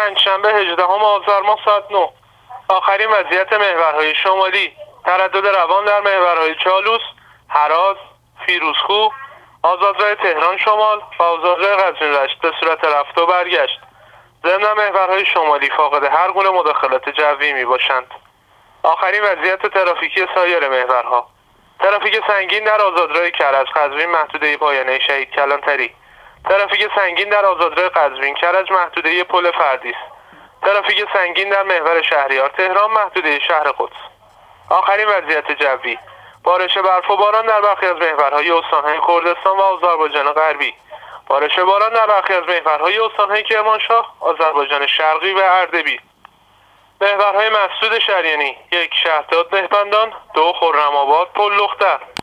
پنجشنبه 18 آذر ماه ساعت 9. آخرین وضعیت محورهای شمالی: تردد روان در محورهای چالوس، هراز، فیروزکوه، آزادراه تهران شمال و آزادراه قزوین رشت به صورت رفت و برگشت. ضمن محورهای شمالی فاقد هر گونه مداخلت جوی می باشند. آخرین وضعیت ترافیکی سایر محورها: ترافیک سنگین در آزادراه کرج قزوین محدوده پایانه شهید کلانتری. ترافیک سنگین در آزادراه قزوین کرج محدوده پل فردیس. ترافیک سنگین در محور شهریار تهران محدوده شهر قدس. آخرین وضعیت جوی: بارش برف و باران در برخی از محورهای استانهای کردستان و آذربایجان غربی. بارش باران در برخی از محورهای استانهای کرمانشاه، آذربایجان شرقی و اردبیل. محورهای مسدود شریانی: 1 شهداد مهبندان، 2 خرم‌آباد پل لختر.